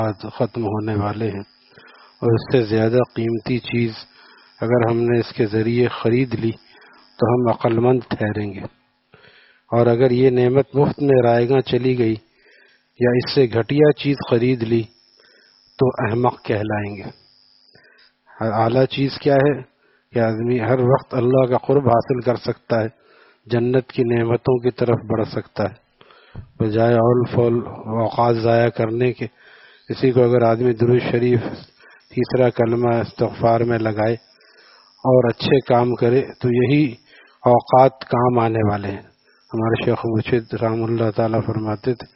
ختم ہونے والے ہیں، اور اس سے زیادہ قیمتی چیز اگر ہم نے اس کے ذریعے خرید لی تو ہم عقل مند ٹھہریں گے، اور اگر یہ نعمت مفت میں رائیگاں چلی گئی یا اس سے گھٹیا چیز خرید لی تو احمق کہلائیں گے۔ اعلیٰ چیز کیا ہے کہ آدمی ہر وقت اللہ کا قرب حاصل کر سکتا ہے، جنت کی نعمتوں کی طرف بڑھ سکتا ہے، بجائے اول فول اوقات ضائع کرنے کے۔ اسی کو اگر آدمی درود شریف تیسرا کلمہ استغفار میں لگائے اور اچھے کام کرے تو یہی اوقات کام آنے والے ہیں۔ ہمارے شیخ مرشد رحمہ اللہ تعالیٰ فرماتے تھے،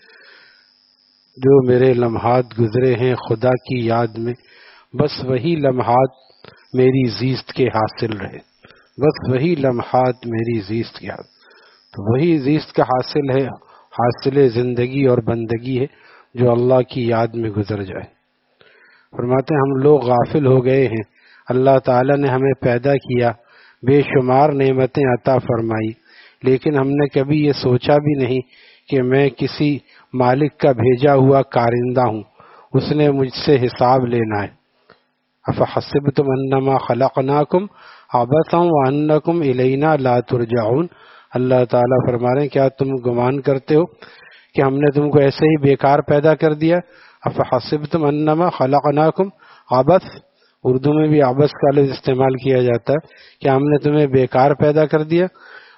جو میرے لمحات گزرے ہیں خدا کی یاد میں، بس وہی لمحات میری زیست کے حاصل رہے، بس وہی لمحات میری زیست کے حاصل۔ تو وہی زیست کا حاصل ہے، حاصل زندگی اور بندگی ہے جو اللہ کی یاد میں گزر جائے۔ فرماتے ہیں ہم لوگ غافل ہو گئے ہیں، اللہ تعالیٰ نے ہمیں پیدا کیا، بے شمار نعمتیں عطا فرمائی، لیکن ہم نے کبھی یہ سوچا بھی نہیں کہ میں کسی مالک کا بھیجا ہوا کارندہ ہوں، اس نے مجھ سے حساب لینا ہے۔ افحسبتم انما خلقناکم عبثا وانکم الینا لا ترجعون، اللہ تعالیٰ فرما رہے ہیں کیا تم گمان کرتے ہو کہ ہم نے تم کو ایسے ہی بیکار پیدا کر دیا؟ افحسبتم انما خلقناکم عبث، اردو میں بھی عبث کا لفظ استعمال کیا جاتا ہے کہ ہم نے تمہیں بیکار پیدا کر دیا،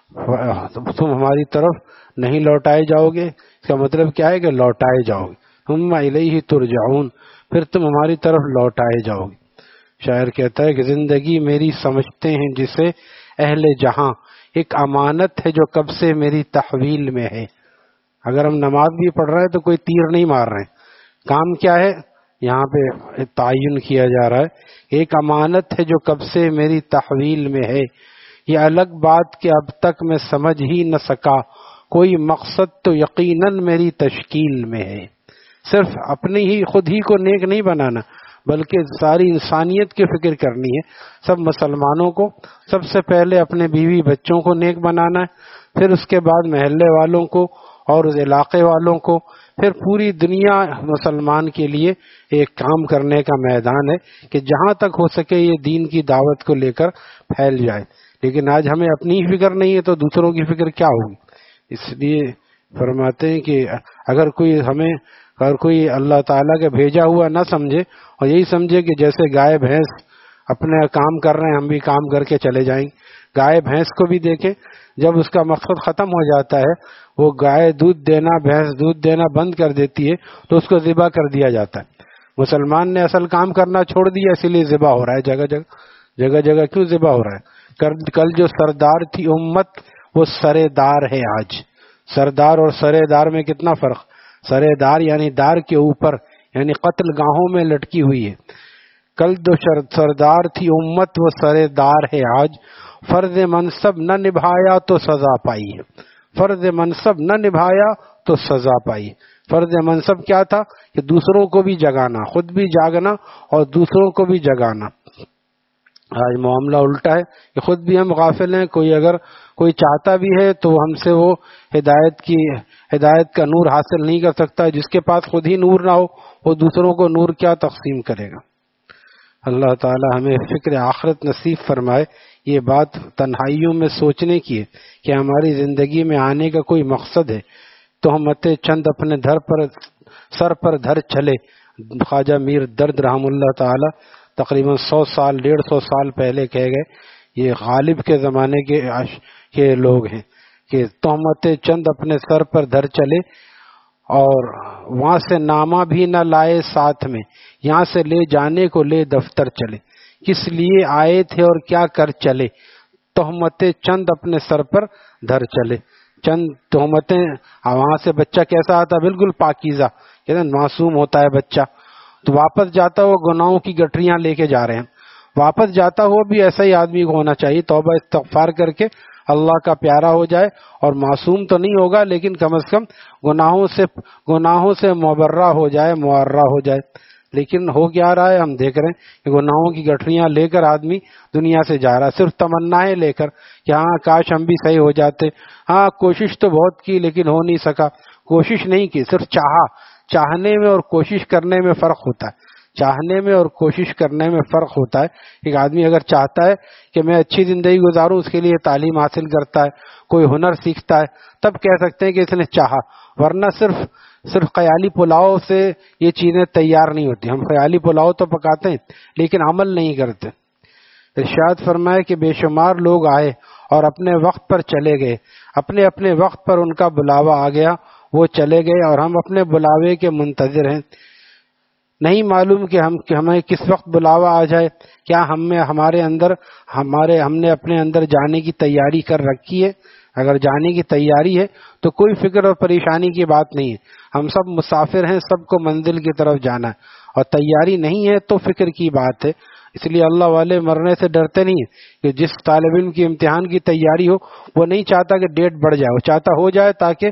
تم ہماری طرف نہیں لوٹائے جاؤ گے۔ اس کا مطلب کیا ہے کہ لوٹائے جاؤ گے، ثم الیہ ترجعون، پھر تم ہماری طرف لوٹائے جاؤ گے۔ شاعر کہتا ہے کہ زندگی میری سمجھتے ہیں جسے اہل جہاں، ایک امانت ہے جو کب سے میری تحویل میں ہے۔ اگر ہم نماز بھی پڑھ رہے ہیں تو کوئی تیر نہیں مار رہے ہیں، کام کیا ہے یہاں پہ تعین کیا جا رہا ہے، ایک امانت ہے جو کب سے میری تحویل میں ہے، یہ الگ بات کہ اب تک میں سمجھ ہی نہ سکا، کوئی مقصد تو یقیناً میری تشکیل میں ہے۔ صرف اپنی ہی خود ہی کو نیک نہیں بنانا بلکہ ساری انسانیت کی فکر کرنی ہے، سب مسلمانوں کو سب سے پہلے اپنے بیوی بچوں کو نیک بنانا ہے، پھر اس کے بعد محلے والوں کو اور اس علاقے والوں کو، پھر پوری دنیا مسلمان کے لیے ایک کام کرنے کا میدان ہے کہ جہاں تک ہو سکے یہ دین کی دعوت کو لے کر پھیل جائے۔ لیکن آج ہمیں اپنی ہی فکر نہیں ہے تو دوسروں کی فکر کیا ہوگی؟ اس لیے فرماتے ہیں کہ اگر کوئی اللہ تعالیٰ کے بھیجا ہوا نہ سمجھے اور یہی سمجھے کہ جیسے گائے بھینس اپنے کام کر رہے ہیں ہم بھی کام کر کے چلے جائیں گے، گائے بھینس کو بھی دیکھیں، جب اس کا مقصد ختم ہو جاتا ہے، وہ گائے دودھ دینا، بھینس دودھ دینا بند کر دیتی ہے تو اس کو ذبح کر دیا جاتا ہے۔ مسلمان نے اصل کام کرنا چھوڑ دیا، اسی لیے ذبح ہو رہا ہے جگہ جگہ کیوں ذبح ہو رہا ہے؟ کل جو سردار تھی امت وہ سرے دار ہے آج۔ سردار اور سرے دار میں کتنا فرق؟ سرے دار یعنی دار کے اوپر، یعنی قتل گاہوں میں لٹکی ہوئی ہے۔ کل جو سردار تھی امت وہ سرے دار ہے آج، فرض منصب نہ نبھایا تو سزا پائی ہے، فرض منصب نہ نبھایا تو سزا پائی۔ فرض منصب کیا تھا کہ دوسروں کو بھی جگانا، خود بھی جاگنا اور دوسروں کو بھی جگانا۔ آج معاملہ الٹا ہے کہ خود بھی ہم غافل ہیں، اگر کوئی چاہتا بھی ہے تو ہم سے وہ ہدایت کا نور حاصل نہیں کر سکتا۔ جس کے پاس خود ہی نور نہ ہو وہ دوسروں کو نور کیا تقسیم کرے گا؟ اللہ تعالی ہمیں فکر آخرت نصیب فرمائے۔ یہ بات تنہائیوں میں سوچنے کی ہے کہ ہماری زندگی میں آنے کا کوئی مقصد ہے تو ہم چند اپنے سر پر دھر چلے۔ خواجہ میر درد رحم اللہ تعالی تقریباً 100 سال پہلے کہہ گئے، یہ غالب کے زمانے کے لوگ ہیں کہ تہمتیں چند اپنے سر پر دھر چلے اور وہاں سے نامہ بھی نہ لائے ساتھ میں، یہاں سے لے جانے کو لے دفتر چلے، کس لیے آئے تھے اور کیا کر چلے، تہمتیں چند اپنے سر پر دھر چلے۔ چند تہمتیں، وہاں سے بچہ کیسا آتا؟ بالکل پاکیزہ، کہتے ہیں معصوم ہوتا ہے بچہ، تو واپس جاتا ہوا گناہوں کی گٹریاں لے کے جا رہے ہیں، واپس جاتا ہوا بھی ایسا ہی آدمی کو ہونا چاہیے، توبہ استغفار کر کے اللہ کا پیارا ہو جائے، اور معصوم تو نہیں ہوگا لیکن کم از کم گناہوں سے مبرہ ہو جائے، معرہ ہو جائے۔ لیکن ہو کیا رہا ہے؟ ہم دیکھ رہے ہیں کہ گناہوں کی گٹھریاں لے کر آدمی دنیا سے جا رہا ہے، صرف تمنائیں لے کر کہ ہاں کاش ہم بھی صحیح ہو جاتے، ہاں کوشش تو بہت کی لیکن ہو نہیں سکا، کوشش نہیں کی، صرف چاہنے میں اور کوشش کرنے میں فرق ہوتا ہے، چاہنے میں اور کوشش کرنے میں فرق ہوتا ہے۔ ایک آدمی اگر چاہتا ہے کہ میں اچھی زندگی گزاروں، اس کے لیے تعلیم حاصل کرتا ہے، کوئی ہنر سیکھتا ہے، تب کہہ سکتے ہیں کہ اس نے چاہا، ورنہ صرف خیالی پلاؤ سے یہ چیزیں تیار نہیں ہوتی۔ ہم خیالی پلاؤ تو پکاتے ہیں لیکن عمل نہیں کرتے۔ ارشاد فرمائے کہ بے شمار لوگ آئے اور اپنے وقت پر چلے گئے، اپنے اپنے وقت پر ان کا بلاوا آ گیا، وہ چلے گئے اور ہم اپنے بلاوے کے منتظر ہیں۔ نہیں معلوم کہ ہمیں کس وقت بلاوا آ جائے، کیا ہم نے اپنے اندر جانے کی تیاری کر رکھی ہے؟ اگر جانے کی تیاری ہے تو کوئی فکر اور پریشانی کی بات نہیں ہے، ہم سب مسافر ہیں، سب کو منزل کی طرف جانا ہے، اور تیاری نہیں ہے تو فکر کی بات ہے۔ اس لیے اللہ والے مرنے سے ڈرتے نہیں ہیں کہ جس طالب علم کی امتحان کی تیاری ہو وہ نہیں چاہتا کہ ڈیٹ بڑھ جائے، وہ چاہتا ہو جائے تاکہ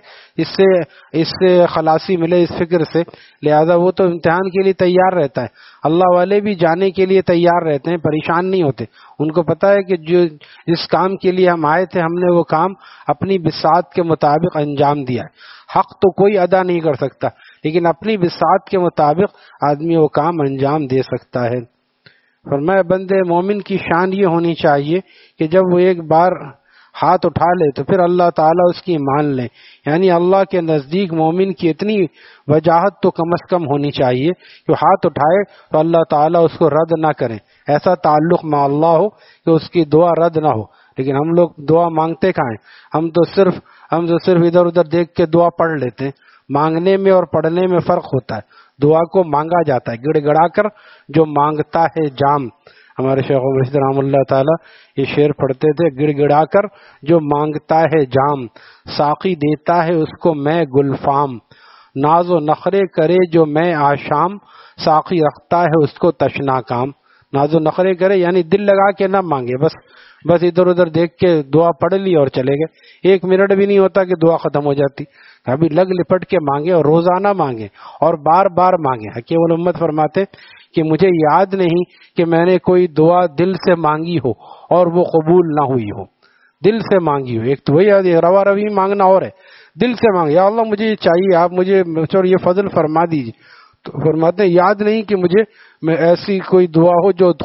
اس سے خلاصی ملے اس فکر سے، لہذا وہ تو امتحان کے لیے تیار رہتا ہے۔ اللہ والے بھی جانے کے لیے تیار رہتے ہیں، پریشان نہیں ہوتے، ان کو پتہ ہے کہ جس کام کے لیے ہم آئے تھے ہم نے وہ کام اپنی بساط کے مطابق انجام دیا ہے۔ حق تو کوئی ادا نہیں کر سکتا لیکن اپنی بساط کے مطابق آدمی وہ کام انجام دے سکتا ہے۔ فرمایا بندے مومن کی شان یہ ہونی چاہیے کہ جب وہ ایک بار ہاتھ اٹھا لے تو پھر اللہ تعالیٰ اس کی مان لے، یعنی اللہ کے نزدیک مومن کی اتنی وجاہت تو کم از کم ہونی چاہیے کہ ہاتھ اٹھائے تو اللہ تعالیٰ اس کو رد نہ کرے، ایسا تعلق مع اللہ ہو کہ اس کی دعا رد نہ ہو۔ لیکن ہم لوگ دعا مانگتے کہاں ہیں؟ ہم تو صرف ادھر ادھر دیکھ کے دعا پڑھ لیتے ہیں۔ مانگنے میں اور پڑھنے میں فرق ہوتا ہے۔ دعا کو مانگا جاتا ہے گڑ گڑا کر، جو مانگتا ہے جام، ہمارے شیخ مرشد رحمہ اللہ تعالیٰ یہ شعر پڑھتے تھے، گڑ گڑا کر جو مانگتا ہے جام، ساقی دیتا ہے اس کو میں گلفام، ناز و نخرے کرے جو میں آشام، ساقی رکھتا ہے اس کو تشنا کام۔ ناز و نخرے کرے یعنی دل لگا کے نہ مانگے، بس ادھر ادھر دیکھ کے دعا پڑھ لی اور چلے گئے، 1 منٹ بھی نہیں ہوتا کہ دعا ختم ہو جاتی۔ ابھی لگ لپٹ کے مانگے اور روزانہ مانگے اور بار بار مانگے۔ حکیم الامت فرماتے کہ مجھے یاد نہیں کہ میں نے کوئی دعا دل سے مانگی ہو اور وہ قبول نہ ہوئی ہو۔ دل سے مانگی ہو، ایک تو وہی روا روی مانگنا اور ہے، دل سے مانگے یا اللہ مجھے یہ چاہیے، آپ مجھے یہ فضل فرما دیجیے، تو فرماتے ہیں یاد نہیں کہ مجھے ایسی کوئی دعا ہو جو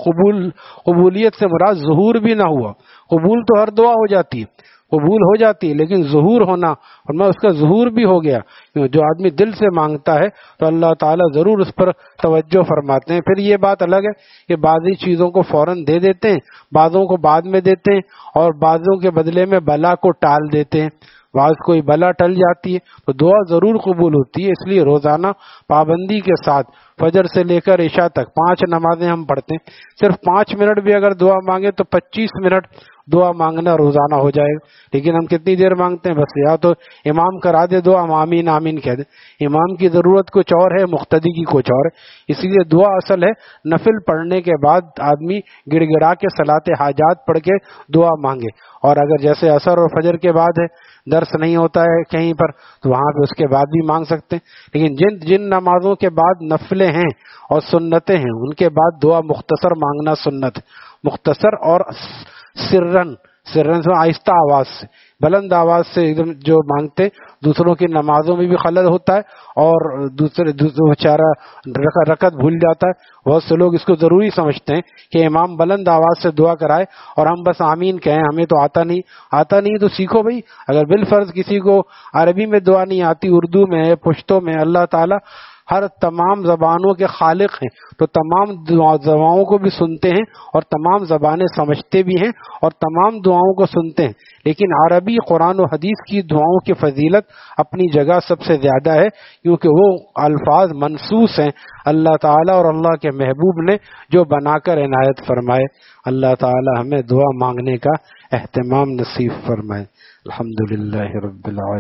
قبولیت سے مراد ظہور بھی نہ ہوا۔ قبول تو ہر دعا ہو جاتی ہے، قبول ہو جاتی ہے، لیکن ظہور ہونا، اور میں اس کا ظہور بھی ہو گیا۔ جو آدمی دل سے مانگتا ہے تو اللہ تعالیٰ ضرور اس پر توجہ فرماتے ہیں۔ پھر یہ بات الگ ہے کہ بعضی چیزوں کو فوراً دے دیتے ہیں، بعضوں کو بعد میں دیتے ہیں، اور بعضوں کے بدلے میں بلا کو ٹال دیتے ہیں۔ بعض کوئی بلا ٹل جاتی ہے تو دعا ضرور قبول ہوتی ہے۔ اس لیے روزانہ پابندی کے ساتھ فجر سے لے کر عشاء تک 5 نمازیں ہم پڑھتے ہیں، صرف 5 منٹ بھی اگر دعا مانگے تو 25 منٹ دعا مانگنا روزانہ ہو جائے گا۔ لیکن ہم کتنی دیر مانگتے ہیں؟ بس یا تو امام کرا دے دعا، ہم آمین آمین کہہ دیں۔ امام کی ضرورت کچھ اور ہے، مقتدی کی کچھ اور ہے۔ اسی لیے دعا اصل ہے نفل پڑھنے کے بعد آدمی گڑ گڑا کے صلاۃ حاجات پڑھ کے دعا مانگے، اور اگر جیسے عصر اور فجر کے بعد ہے، درس نہیں ہوتا ہے کہیں پر، تو وہاں پہ اس کے بعد بھی مانگ سکتے ہیں۔ لیکن جن نمازوں کے بعد نفلیں ہیں اور سنتیں ہیں ان کے بعد دعا مختصر مانگنا سنت ہے، مختصر اور سرن سے آہستہ آواز سے، بلند آواز سے ایک دم جو مانگتے، دوسروں کی نمازوں میں بھی خلل ہوتا ہے اور دوسرے بیچارہ رکعت بھول جاتا ہے۔ بہت سے لوگ اس کو ضروری سمجھتے ہیں کہ امام بلند آواز سے دعا کرائے اور ہم بس آمین کہیں، ہمیں تو آتا نہیں تو سیکھو بھائی۔ اگر بالفرض کسی کو عربی میں دعا نہیں آتی، اردو میں ہے، پشتو میں، اللہ تعالیٰ ہر تمام زبانوں کے خالق ہیں تو تمام دعاؤں کو بھی سنتے ہیں اور تمام زبانیں سمجھتے بھی ہیں اور تمام دعاؤں کو سنتے ہیں۔ لیکن عربی قرآن و حدیث کی دعاؤں کی فضیلت اپنی جگہ سب سے زیادہ ہے، کیونکہ وہ الفاظ منصوص ہیں اللہ تعالیٰ اور اللہ کے محبوب نے جو بنا کر عنایت فرمائے۔ اللہ تعالیٰ ہمیں دعا مانگنے کا اہتمام نصیب فرمائے۔ الحمدللہ رب العالمین۔